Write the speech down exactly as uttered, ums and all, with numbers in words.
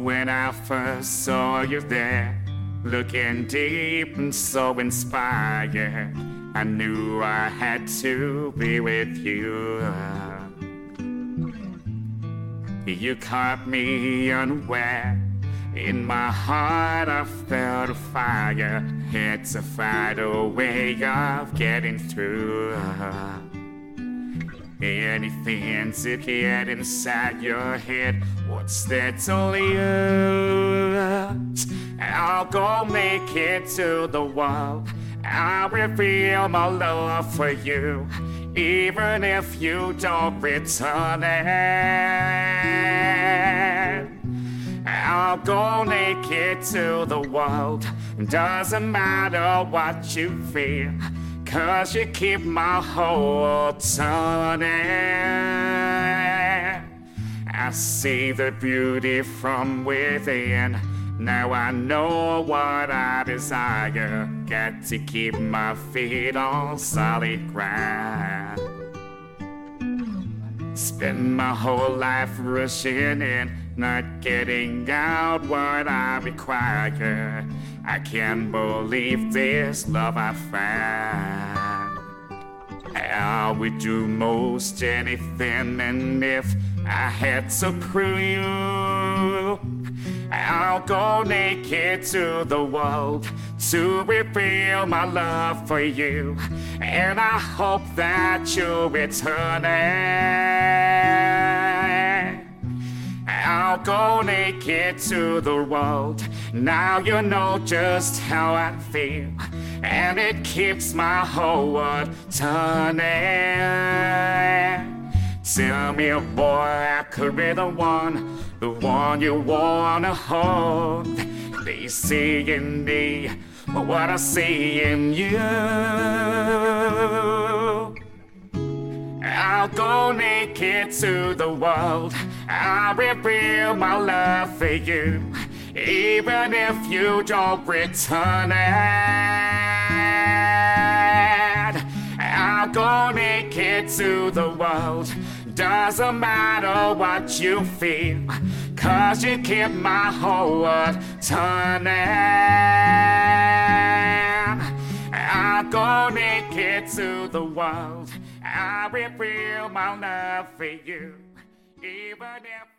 when I first saw you there, looking deep and so inspired, I knew I had to be with you. You caught me unaware. In my heart I felt a fire. It's a vital way of getting through. Anything to get inside your head, what's there to lose? I'll go make it to the world. I'll reveal my love for you, even if you don't return it. I'll go naked to the world. Doesn't matter what you feel, 'cause you keep my whole world turning. I see the beauty from within. Now I know what I desire. Got to keep my feet on solid ground. Spend my whole life rushing in, not getting out what I require. I can't believe this love I found. I would do most anything, and if I had to prove, I'll go naked to the world to reveal my love for you, and I hope that you'll return it. I'll go naked to the world. Now you know just how I feel, and it keeps my whole world turning. Tell me, boy, I could be the one, the one you wanna hold. They see in me what I see in you. I'll go naked to the world. I'll reveal my love for you, even if you don't return it. I'll go naked to the world. Doesn't matter what you feel, 'cause you keep my whole world turning. I'll go naked to the world. I'll reveal my love for you, even if